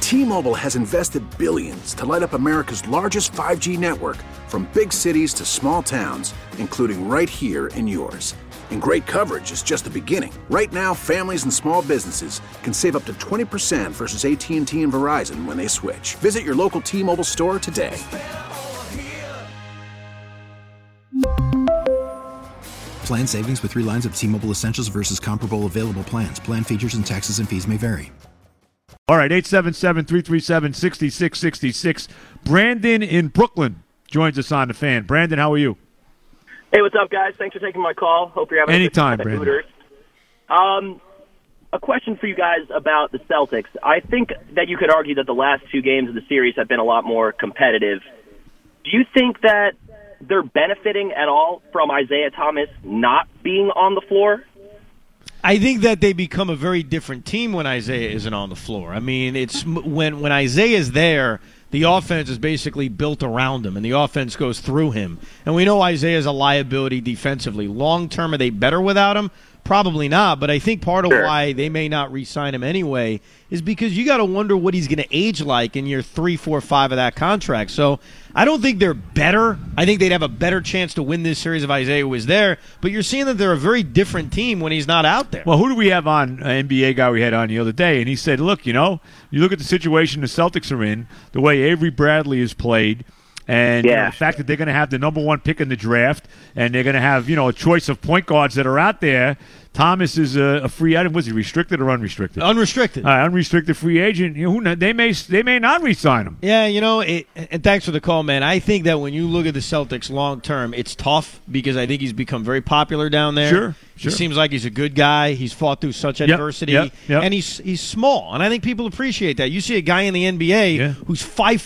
T-Mobile has invested billions to light up America's largest 5G network, from big cities to small towns, including right here in yours. And great coverage is just the beginning. Right now, families and small businesses can save up to 20% versus AT&T and Verizon when they switch. Visit your local T-Mobile store today. Plan savings with 3 lines of T-Mobile Essentials versus comparable available plans. Plan features and taxes and fees may vary. All right, 877-337-6666. Brandon in Brooklyn joins us on the Fan. Brandon, how are you? Hey, what's up, guys? Thanks for taking my call. Hope you're having anytime, a good time Brandon. Hooters. A question for you guys about the Celtics. I think that you could argue that the last 2 games of the series have been a lot more competitive. Do you think that they're benefiting at all from Isaiah Thomas not being on the floor? I think that they become a very different team when Isaiah isn't on the floor. I mean, it's when Isaiah is there, the offense is basically built around him, and the offense goes through him. And we know Isaiah is a liability defensively. Long term, are they better without him? Probably not, but I think part of why they may not re-sign him anyway is because you got to wonder what he's going to age like in year 3, 4, 5 of that contract. So I don't think they're better. I think they'd have a better chance to win this series if Isaiah was there, but you're seeing that they're a very different team when he's not out there. Well, who do we have on, an NBA guy we had on the other day, and he said, look, you look at the situation the Celtics are in, the way Avery Bradley has played, and the fact that they're going to have the number 1 pick in the draft, and they're going to have a choice of point guards that are out there. Thomas is a free agent. Was he restricted or unrestricted? Unrestricted. Unrestricted free agent. They may not re-sign him. Yeah, and thanks for the call, man. I think that when you look at the Celtics long term, it's tough because I think he's become very popular down there. Sure. He seems like he's a good guy. He's fought through such adversity, and he's small, and I think people appreciate that. You see a guy in the NBA who's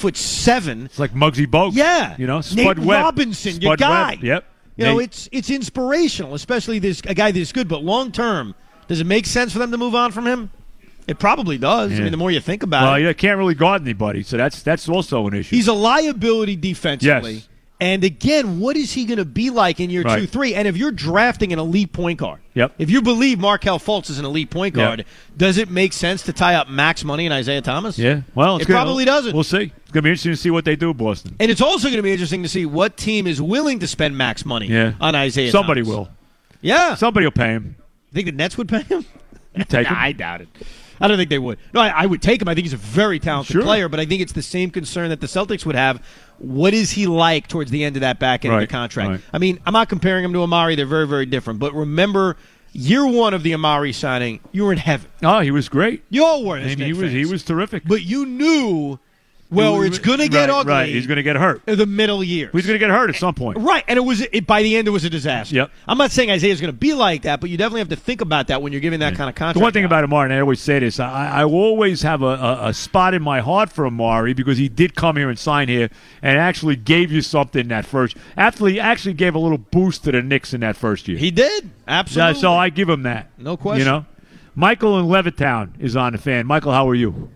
5'7". It's like Muggsy Bogues. Yeah, Spud Nate Webb. Robinson, your guy. Webb. Yep. It's inspirational, especially a guy this good. But long term, does it make sense for them to move on from him? It probably does. Yeah. I mean, the more you think about it. Well, you can't really guard anybody, so that's also an issue. He's a liability defensively. Yes. And again, what is he going to be like in year 2, 3? And if you're drafting an elite point guard, if you believe Markelle Fultz is an elite point guard, does it make sense to tie up max money in Isaiah Thomas? Yeah. Well, it probably doesn't. We'll see. It's going to be interesting to see what they do, Boston. And it's also going to be interesting to see what team is willing to spend max money on Isaiah Somebody Thomas. will. Yeah. Somebody will pay him. You think the Nets would pay him? You take him? I doubt it. I don't think they would. No, I would take him. I think he's a very talented player, but I think it's the same concern that the Celtics would have. What is he like towards the end of that back end of the contract? Right. I mean, I'm not comparing him to Amari. They're very, very different. But remember, year 1 of the Amari signing, you were in heaven. Oh, he was great. You all were. He was terrific. But you knew, it's going to get ugly. Right, he's going to get hurt. In the middle years. He's going to get hurt at some point. Right, and by the end, it was a disaster. Yep. I'm not saying Isaiah's going to be like that, but you definitely have to think about that when you're giving that kind of contract. The one thing about Amari, and I always say this, I will always have a spot in my heart for Amari because he did come here and sign here and actually gave you something that first. He actually gave a little boost to the Knicks in that first year. He did, absolutely. So I give him that. No question. Michael in Levittown is on the Fan. Michael, how are you?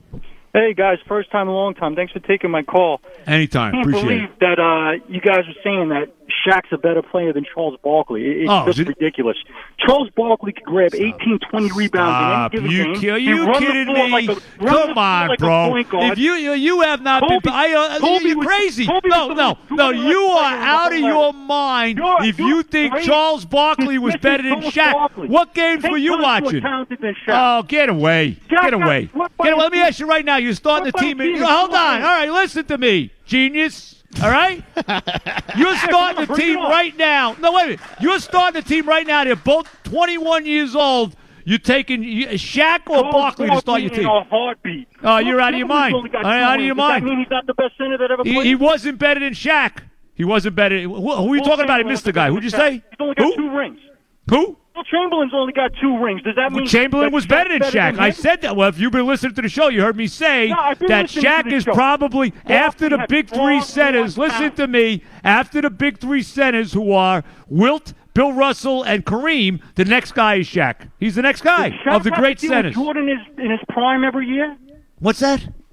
Hey, guys, first time, long time. Thanks for taking my call. Anytime. Appreciate it. I can't believe that you guys are saying that Shaq's a better player than Charles Barkley. It's just ridiculous. Charles Barkley could grab 18, 20 rebounds in any given game. Are you kidding me? Come on, bro. If you have not been... You're crazy. No. You are out of your mind if you think Charles Barkley was better than Shaq. What games were you watching? Oh, get away. Get away. Let me ask you right now. You're starting the team. Hold on. All right, listen to me, genius. All right? You're starting the team right now. No, wait a minute. You're starting the team right now. They're both 21 years old. You're taking Shaq or Barkley to start your team? In a heartbeat. Oh, you're out of your mind. Out of your mind. Does that mean he's not the best center that ever played? He wasn't better than Shaq. He wasn't better. Who are you talking about? I missed the guy. Who'd you say? He's only got 2 rings. Who? Well, Chamberlain's only got 2 rings. Does that mean Chamberlain was better than Shaq? I said that. Well, if you've been listening to the show, you heard me say that Shaq is probably, after the big 3 centers, listen to me, after the big 3 centers who are Wilt, Bill Russell, and Kareem, the next guy is Shaq. He's the next guy of the great centers. Jordan is in his prime every year? What's that?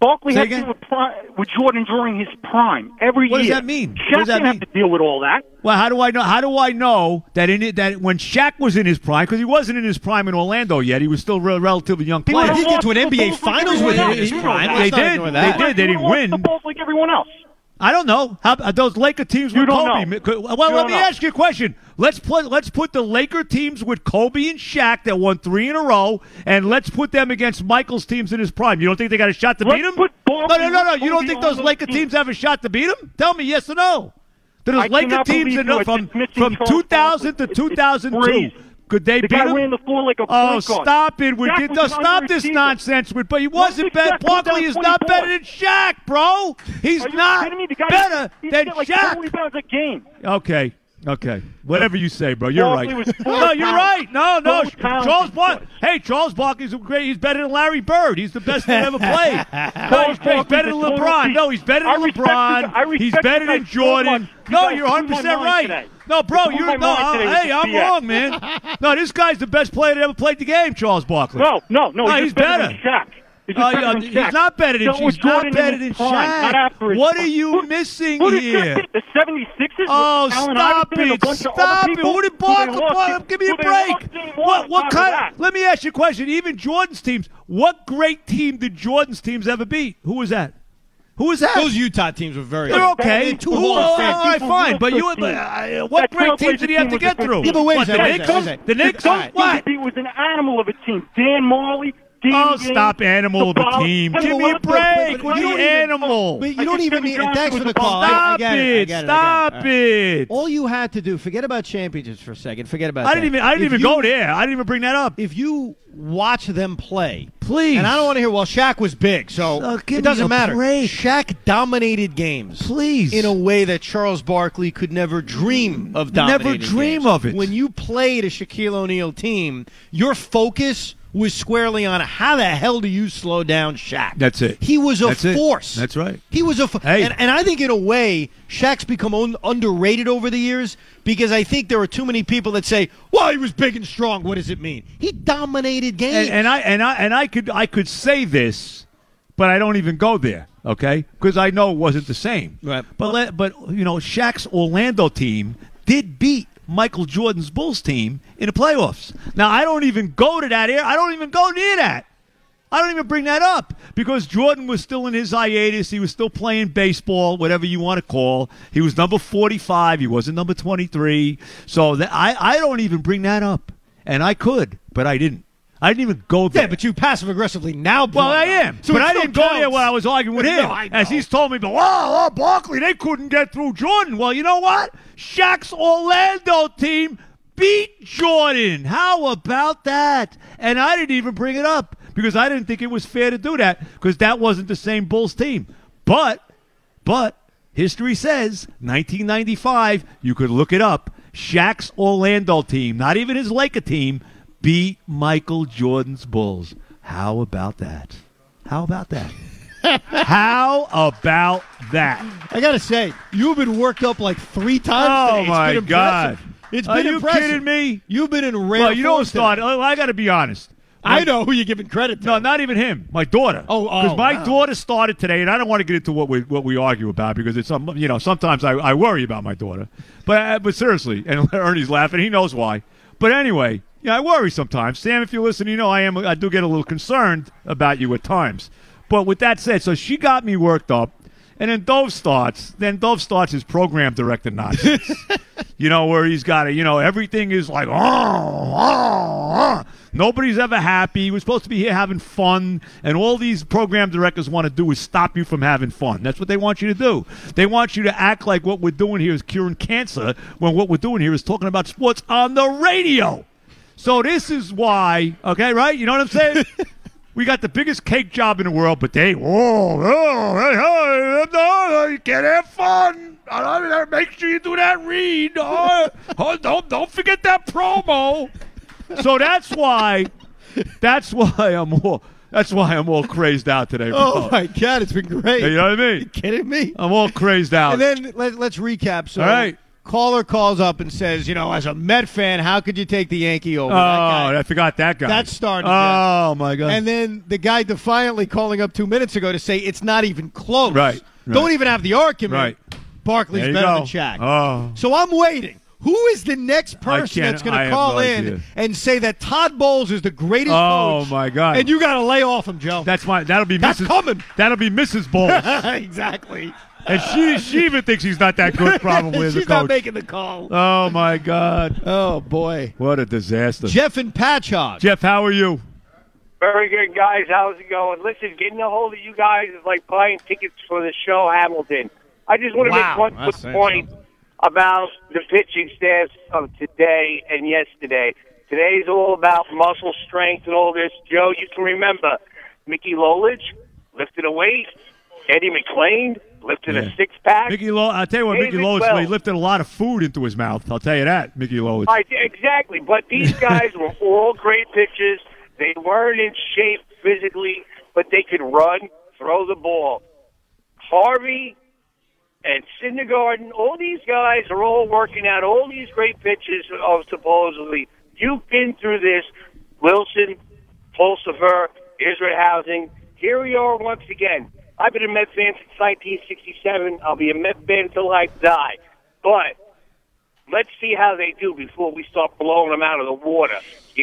Barkley had to deal with Jordan during his prime every year. What does that mean? Shaq didn't have to deal with all that. Well, how do I know? How do I know that that when Shaq was in his prime, because he wasn't in his prime in Orlando yet, he was still a relatively young player. He did get to an NBA Finals with him in his prime. They did. They didn't win. The balls like everyone else. I don't know. How those Laker teams with Kobe? Well, let me ask you a question. Let's put the Laker teams with Kobe and Shaq that won 3 in a row, and let's put them against Michael's teams in his prime. You don't think they got a shot to beat him? No. You don't think those Laker teams have a shot to beat him? Tell me yes or no. Those Laker teams from 2000 to 2002. Could they beat him? Ran the floor like a stop it! Stop this nonsense! But he wasn't better. Barkley is not better than Shaq, bro. He's not better than Shaq. 20 rebounds a game. Okay. Whatever you say, bro. You're right. No, you're right. No. Charles Barkley's great. He's better than Larry Bird. He's the best that ever played. He's better than LeBron. No, he's better than LeBron. He's better than Jordan. No, you're 100% right. No, bro, I'm wrong, man. No, this guy's the best player that ever played the game, Charles Barkley. No, he's better. Than Shaq. He's not better than Shaq. What are you missing here? The 76ers? Oh, stop it. Who did Barkley? Give me a break. What kind? Let me ask you a question. Even Jordan's teams, what great team did Jordan's teams ever beat? Who was that? Those Utah teams were very good. They're okay. All right, fine. But what great teams did he have to get through? Yeah, but wait a second. The Knicks? What? He was an animal of a team. Dan Marley. Stop animal of a team. Give me a break with the animal. But you don't even need. Thanks for the call. Stop it. All you had to do. Forget about championships for a second. Forget about. I didn't even go there. I didn't even bring that up. If you watch them play, please. And I don't want to hear. Well, Shaq was big, so it doesn't matter. Shaq dominated games, please, in a way that Charles Barkley could never dream of dominating. Never dream of it. When you played a Shaquille O'Neal team, your focus was squarely on how the hell do you slow down Shaq. That's it. He was a force. That's right. He was a force. And I think in a way, Shaq's become underrated over the years because I think there are too many people that say, well, he was big and strong. What does it mean? He dominated games. And I could say this, but I don't even go there, okay? Because I know it wasn't the same. Right. But Shaq's Orlando team did beat Michael Jordan's Bulls team in the playoffs. Now, I don't even go to that area. I don't even go near that. I don't even bring that up because Jordan was still in his hiatus. He was still playing baseball, whatever you want to call. He was number 45. He wasn't number 23. So I don't even bring that up. And I could, but I didn't. I didn't even go there. Yeah, but you passive-aggressively now. Well, I am. So but I didn't go there when I was arguing with him. As he's told me, Barkley, they couldn't get through Jordan. Well, you know what? Shaq's Orlando team beat Jordan. How about that? And I didn't even bring it up because I didn't think it was fair to do that because that wasn't the same Bulls team. But history says 1995, you could look it up, Shaq's Orlando team, not even his Laker team, beat Michael Jordan's Bulls. How about that? How about that? I got to say, you've been worked up like 3 times today. Oh, my God. It's been impressive. Are you kidding me? You've been in rare Well, you know what started? I got to be honest. I know who you're giving credit to. No, not even him. My daughter. Because my daughter started today, and I don't want to get into what we argue about because it's sometimes I worry about my daughter. But seriously, and Ernie's laughing. He knows why. But anyway, I worry sometimes. Sam, if you're listening, I do get a little concerned about you at times. But with that said, so she got me worked up, and then Dove starts his program director nonsense. Where he's got everything is like, nobody's ever happy. We're supposed to be here having fun, and all these program directors want to do is stop you from having fun. That's what they want you to do. They want you to act like what we're doing here is curing cancer, when what we're doing here is talking about sports on the radio. So this is why, okay, right? You know what I'm saying? We got the biggest cake job in the world, but you can't have fun. Make sure you do that read. Don't forget that promo. So that's why I'm all crazed out today. Oh my God, it's been great. You know what I mean? Are you kidding me? I'm all crazed out. And then let's recap. So, all right. Caller calls up and says, as a Met fan, how could you take the Yankee over? Oh, I forgot that guy. That started. Oh, my God. And then the guy defiantly calling up 2 minutes ago to say it's not even close. Right. Don't even have the argument. Right. Barkley's better than Shaq. Oh. So I'm waiting. Who is the next person that's going to call in and say that Todd Bowles is the greatest coach? Oh, my God. And you got to lay off him, Joe. That'll be That's coming. That'll be Mrs. Bowles. Exactly. And she even thinks he's not that good, probably, as a coach. She's not making the call. Oh, my God. Oh, boy. What a disaster. Jeff and Patchogue. Jeff, how are you? Very good, guys. How's it going? Listen, getting a hold of you guys is like buying tickets for the show Hamilton. I just want to make one quick point about the pitching staffs of today and yesterday. Today's all about muscle strength and all this. Joe, you can remember Mickey Lolich lifted a weight. Eddie McClain lifted a six-pack. I'll tell you what, Mickey Lolich, he lifted a lot of food into his mouth. I'll tell you that, Mickey Lolich. Exactly. But these guys were all great pitchers. They weren't in shape physically, but they could run, throw the ball. Harvey and Syndergaard, all these guys are all working out all these great pitches supposedly. You've been through this. Wilson, Pulsifer, Israel Housing. Here we are once again. I've been a Met fan since 1967. I'll be a Met fan until I die. But let's see how they do before we start blowing them out of the water.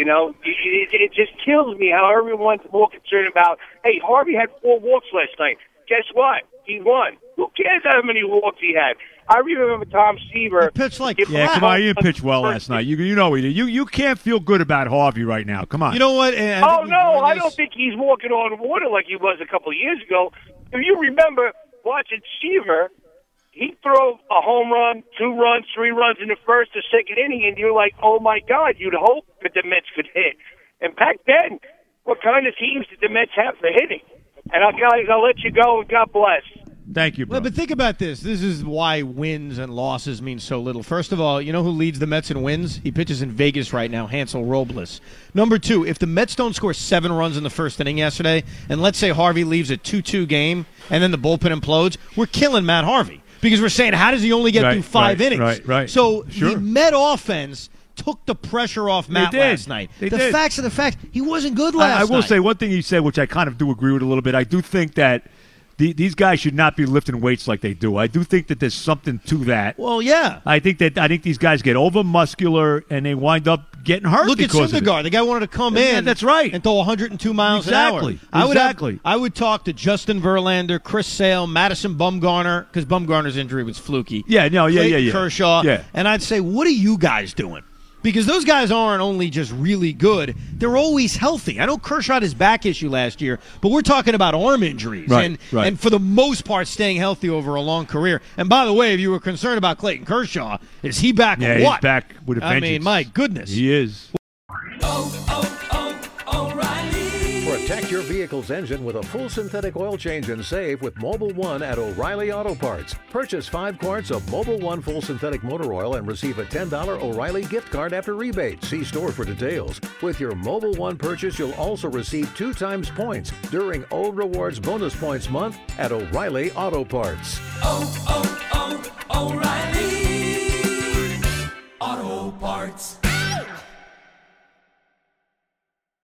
It just kills me how everyone's more concerned about, hey, Harvey had 4 walks last night. Guess what? He won. Who cares how many walks he had? I remember Tom Seaver. He pitched like come on, he didn't pitch well last night. You know he did. You can't feel good about Harvey right now. Come on. You know what? I don't think he's walking on water like he was a couple of years ago. If you remember watching Seaver, he'd throw a home run, 2 runs, 3 runs in the first or second inning, and you're like, oh, my God, you'd hope that the Mets could hit. And back then, what kind of teams did the Mets have for hitting? And, guys, I'll let you go, and God bless. Thank you, bro. Well, but think about this. This is why wins and losses mean so little. First of all, you know who leads the Mets in wins? He pitches in Vegas right now, Hansel Robles. Number 2, if the Mets don't score 7 runs in the first inning yesterday, and let's say Harvey leaves a 2-2 game, and then the bullpen implodes, we're killing Matt Harvey. Because we're saying, how does he only get through 5 innings? Right. So the Met offense took the pressure off Matt last night. The facts are the facts. He wasn't good last night. I will say one thing he said, which I kind of do agree with a little bit. I do think that these guys should not be lifting weights like they do. I do think that there's something to that. Well, yeah. I think these guys get over muscular and they wind up getting hurt. Look at Syndergaard. The guy wanted to come in. That's right. And throw 102 miles an hour. Exactly. I would talk to Justin Verlander, Chris Sale, Madison Bumgarner, because Bumgarner's injury was fluky. Yeah. Kershaw. Yeah. And I'd say, what are you guys doing? Because those guys aren't only just really good, they're always healthy. I know Kershaw had his back issue last year, but we're talking about arm injuries. Right. And for the most part, staying healthy over a long career. And by the way, if you were concerned about Clayton Kershaw, is he back or what? He's back with a vengeance. I mean, my goodness. He is. Protect your vehicle's engine with a full synthetic oil change and save with Mobil 1 at O'Reilly Auto Parts. Purchase 5 quarts of Mobil 1 full synthetic motor oil and receive a $10 O'Reilly gift card after rebate. See store for details. With your Mobil 1 purchase, you'll also receive 2 times points during O Rewards Bonus Points Month at O'Reilly Auto Parts.